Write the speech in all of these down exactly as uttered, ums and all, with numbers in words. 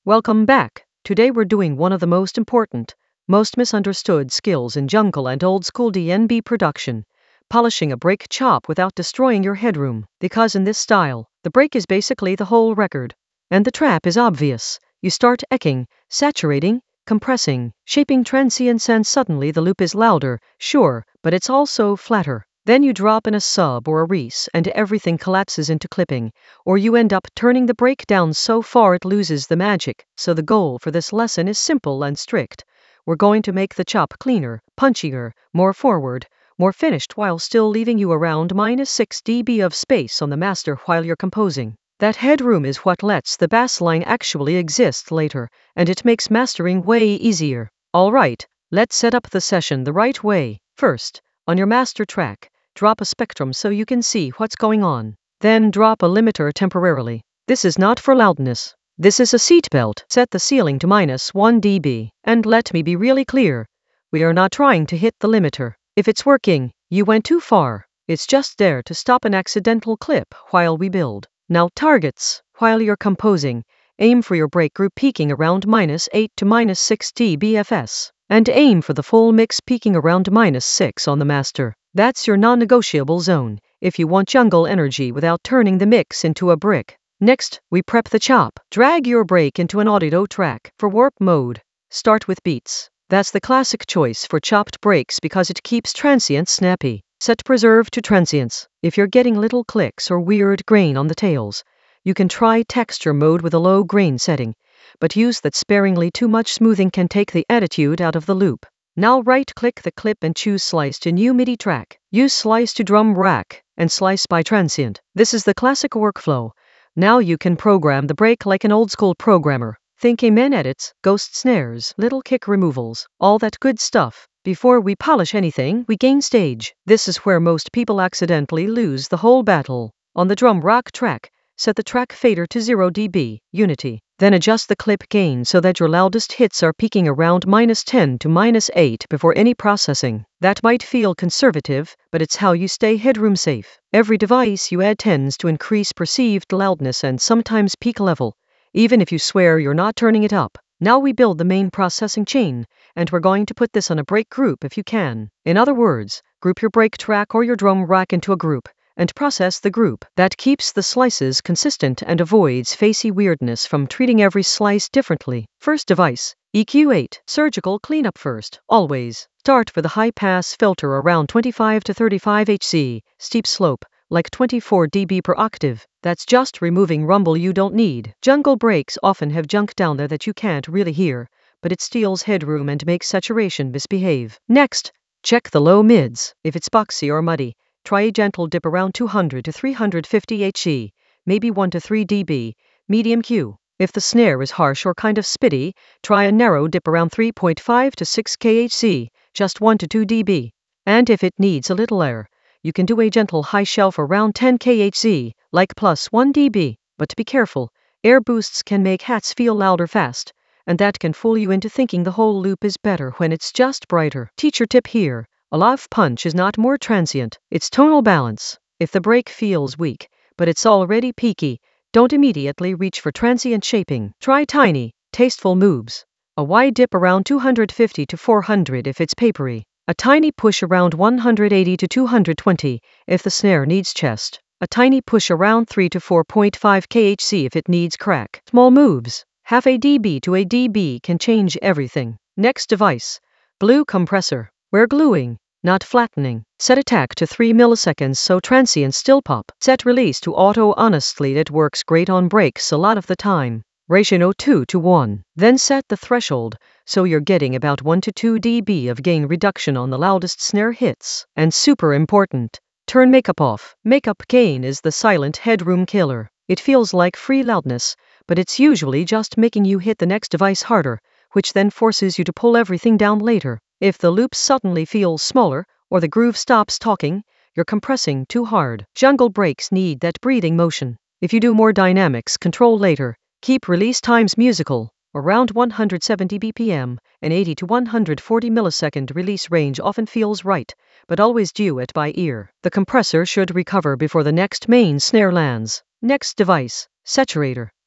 Welcome back. Today we're doing one of the most important, most misunderstood skills in jungle and old school D N B production, polishing a break chop without destroying your headroom. Because in this style, the break is basically the whole record. And the trap is obvious. You start eking, saturating, compressing, shaping transients, and suddenly the loop is louder, sure, but it's also flatter. Then you drop in a sub or a res and everything collapses into clipping, or you end up turning the break down so far it loses the magic. So the goal for this lesson is simple and strict. We're going to make the chop cleaner, punchier, more forward, more finished while still leaving you around minus six decibels of space on the master while you're composing. That headroom is what lets the bass line actually exist later, and it makes mastering way easier. Alright, let's set up the session the right way. First, on your master track, drop a spectrum so you can see what's going on. Then drop a limiter temporarily. This is not for loudness. This is a seatbelt. Set the ceiling to minus one decibel. And let me be really clear. We are not trying to hit the limiter. If it's working, you went too far. It's just there to stop an accidental clip while we build. Now targets. While you're composing, aim for your break group peaking around minus eight to minus six decibels F S. And aim for the full mix peaking around minus six on the master. That's your non-negotiable zone, if you want jungle energy without turning the mix into a brick. Next, we prep the chop. Drag your break into an audio track. For warp mode, start with beats. That's the classic choice for chopped breaks because it keeps transients snappy. Set preserve to transients. If you're getting little clicks or weird grain on the tails, you can try texture mode with a low grain setting, but use that sparingly. Too much smoothing can take the attitude out of the loop. Now right-click the clip and choose Slice to new MIDI track. Use Slice to drum rack, and Slice by transient. This is the classic workflow. Now you can program the break like an old-school programmer. Think amen edits, ghost snares, little kick removals, all that good stuff. Before we polish anything, we gain stage. This is where most people accidentally lose the whole battle. On the drum rack track, set the track fader to zero decibels, unity. Then adjust the clip gain so that your loudest hits are peaking around minus ten to minus eight before any processing. That might feel conservative, but it's how you stay headroom safe. Every device you add tends to increase perceived loudness and sometimes peak level, even if you swear you're not turning it up. Now we build the main processing chain, and we're going to put this on a break group if you can. In other words, group your break track or your drum rack into a group, and process the group. That keeps the slices consistent and avoids facey weirdness from treating every slice differently. First device, E Q eight. Surgical cleanup first, always. Start for the high-pass filter around twenty-five to thirty-five hertz, steep slope, like twenty-four decibels per octave. That's just removing rumble you don't need. Jungle breaks often have junk down there that you can't really hear, but it steals headroom and makes saturation misbehave. Next, check the low mids. If it's boxy or muddy, try a gentle dip around two hundred to three hundred fifty hertz, maybe one to three decibels, medium Q. If the snare is harsh or kind of spitty, try a narrow dip around three point five to six hertz, just one to two decibels. And if it needs a little air, you can do a gentle high shelf around ten hertz, like plus one decibel. But be careful, air boosts can make hats feel louder fast, and that can fool you into thinking the whole loop is better when it's just brighter. Teacher tip here. A lav punch is not more transient, it's tonal balance. If the break feels weak, but it's already peaky, don't immediately reach for transient shaping. Try tiny, tasteful moves. A wide dip around two hundred fifty to four hundred if it's papery. A tiny push around one hundred eighty to two hundred twenty if the snare needs chest. A tiny push around three to four point five hertz if it needs crack. Small moves, half a dB to a dB can change everything. Next device, glue compressor. We're gluing, not flattening. Set attack to three milliseconds so transients still pop. Set release to auto. Honestly, it works great on breaks a lot of the time. Ratio two to one. Then set the threshold so you're getting about one to two decibels of gain reduction on the loudest snare hits. And super important, turn makeup off. Makeup gain is the silent headroom killer. It feels like free loudness, but it's usually just making you hit the next device harder, which then forces you to pull everything down later. If the loop suddenly feels smaller, or the groove stops talking, you're compressing too hard. Jungle breaks need that breathing motion. If you do more dynamics control later, keep release times musical, around one hundred seventy B P M, and eighty to one hundred forty millisecond release range often feels right, but always do it by ear. The compressor should recover before the next main snare lands. Next device, saturator.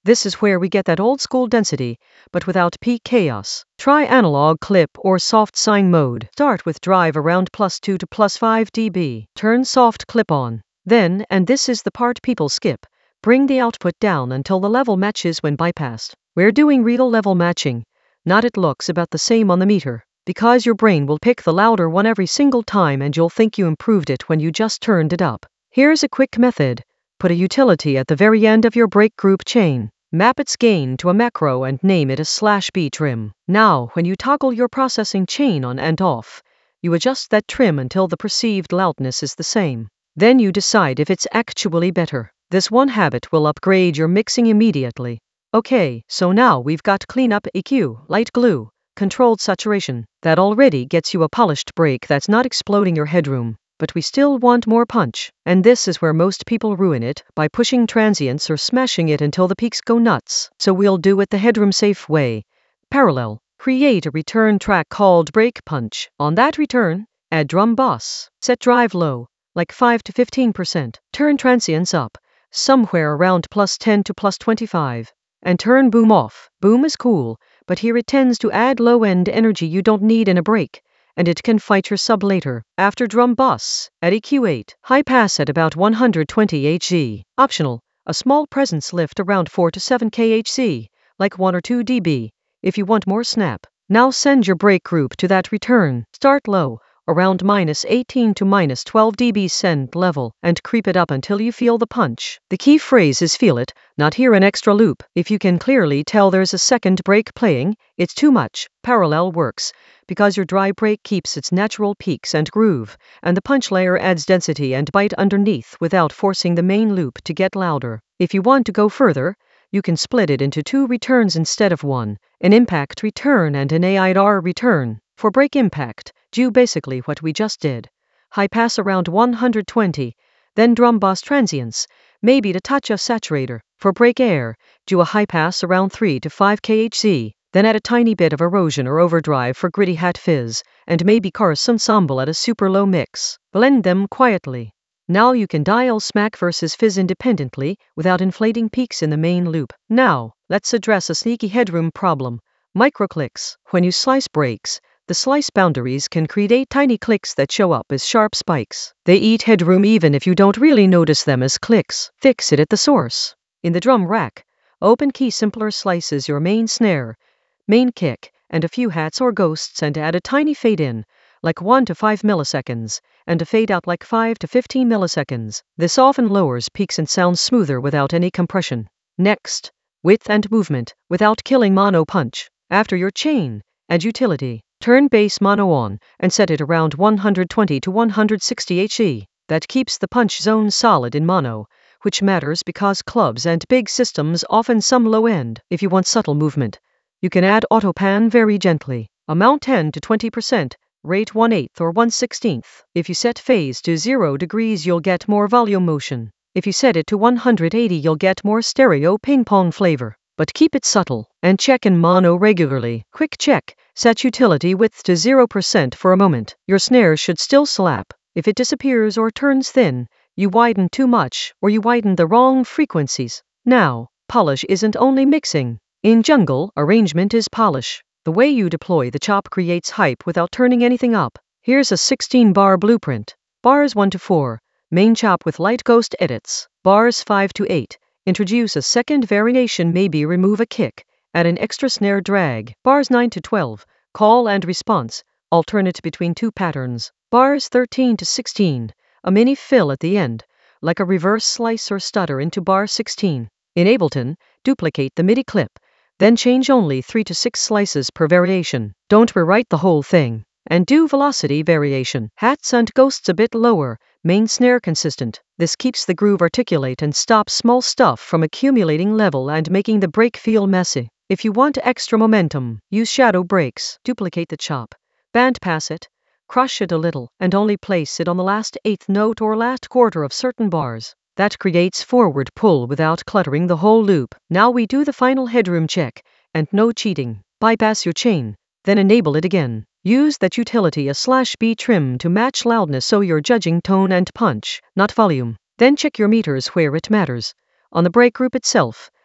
This is where we get that old school density, but without peak chaos. Try analog clip or soft sine mode. Start with drive around plus two to plus five decibels. Turn soft clip on. Then, and this is the part people skip, bring the output down until the level matches when bypassed. We're doing real level matching, not it looks about the same on the meter, because your brain will pick the louder one every single time and you'll think you improved it when you just turned it up. Here's a quick method. Put a utility at the very end of your break group chain. Map its gain to a macro and name it a slash B trim. Now, when you toggle your processing chain on and off, you adjust that trim until the perceived loudness is the same. Then you decide if it's actually better. This one habit will upgrade your mixing immediately. Okay, so now we've got cleanup E Q, light glue, controlled saturation. That already gets you a polished break that's not exploding your headroom. But we still want more punch. And this is where most people ruin it, by pushing transients or smashing it until the peaks go nuts. So we'll do it the headroom safe way. Parallel. Create a return track called break punch. On that return, add drum boss. Set drive low, like five to fifteen percent. Turn transients up, somewhere around plus ten to plus twenty-five. And turn boom off. Boom is cool, but here it tends to add low-end energy you don't need in a break, and it can fight your sub later. After drum boss, at E Q eight, high pass at about one hundred twenty hertz. Optional, a small presence lift around four to seven kilohertz, like one or two decibels, if you want more snap. Now send your break group to that return. Start low, around minus eighteen to minus twelve decibels send level, and creep it up until you feel the punch. The key phrase is feel it, not hear an extra loop. If you can clearly tell there's a second break playing, it's too much. Parallel works, because your dry break keeps its natural peaks and groove, and the punch layer adds density and bite underneath without forcing the main loop to get louder. If you want to go further, you can split it into two returns instead of one, an impact return and an A I R return. For break impact, do basically what we just did. High pass around one hundred twenty, then drum boss transients, maybe to touch a saturator. For break air, do a high pass around three to five kilohertz, then add a tiny bit of erosion or overdrive for gritty hat fizz, and maybe chorus ensemble at a super low mix. Blend them quietly. Now you can dial smack versus fizz independently without inflating peaks in the main loop. Now, let's address a sneaky headroom problem. Microclicks. When you slice breaks, the slice boundaries can create tiny clicks that show up as sharp spikes. They eat headroom even if you don't really notice them as clicks. Fix it at the source. In the drum rack, open key simpler slices your main snare, main kick, and a few hats or ghosts, and add a tiny fade in, like one to five milliseconds, and a fade out like five to fifteen milliseconds. This often lowers peaks and sounds smoother without any compression. Next, width and movement, without killing mono punch. After your chain, add utility. Turn bass mono on, and set it around one hundred twenty to one hundred sixty hertz. That keeps the punch zone solid in mono, which matters because clubs and big systems often some low end. If you want subtle movement, you can add auto pan very gently. Amount ten to twenty percent, rate one eighth or one sixteenth. If you set phase to zero degrees, you'll get more volume motion. If you set it to one hundred eighty, you'll get more stereo ping pong flavor. But keep it subtle, and check in mono regularly. Quick check, set utility width to zero percent for a moment. Your snare should still slap. If it disappears or turns thin, you widen too much, or you widen the wrong frequencies. Now, polish isn't only mixing. In jungle, arrangement is polish. The way you deploy the chop creates hype without turning anything up. Here's a sixteen bar blueprint. Bars one to four, main chop with light ghost edits. Bars five to eight, introduce a second variation, maybe remove a kick, add an extra snare drag. Bars nine to twelve, call and response, alternate between two patterns. Bars thirteen to sixteen, a mini fill at the end, like a reverse slice or stutter into bar sixteen. In Ableton, duplicate the MIDI clip, then change only three to six slices per variation. Don't rewrite the whole thing. And do velocity variation. Hats and ghosts a bit lower, main snare consistent. This keeps the groove articulate and stops small stuff from accumulating level and making the break feel messy. If you want extra momentum, use shadow breaks. Duplicate the chop, band pass it, crush it a little, and only place it on the last eighth note or last quarter of certain bars. That creates forward pull without cluttering the whole loop. Now we do the final headroom check, and no cheating. Bypass your chain, then enable it again. Use that utility a slash B trim to match loudness so you're judging tone and punch, not volume. Then check your meters where it matters. On the break group itself,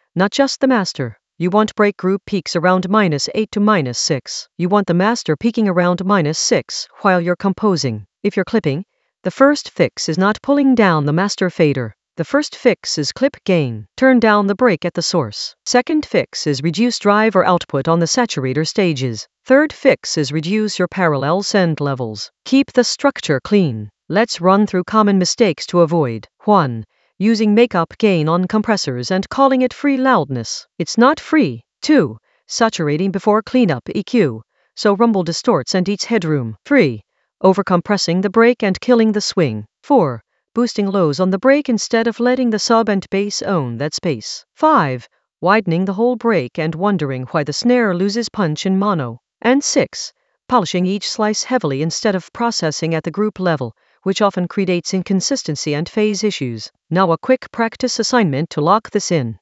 not just the master. You want break group peaks around minus eight to minus six. You want the master peaking around minus six while you're composing. If you're clipping, the first fix is not pulling down the master fader. The first fix is clip gain. Turn down the break at the source. Second fix is reduce drive or output on the saturator stages. Third fix is reduce your parallel send levels. Keep the structure clean. Let's run through common mistakes to avoid. one. Using makeup gain on compressors and calling it free loudness. It's not free. two. Saturating before cleanup E Q, so rumble distorts and eats headroom. three. Overcompressing the break and killing the swing. four. Boosting lows on the break instead of letting the sub and bass own that space. five. Widening the whole break and wondering why the snare loses punch in mono. And six. Polishing each slice heavily instead of processing at the group level, which often creates inconsistency and phase issues. Now a quick practice assignment to lock this in.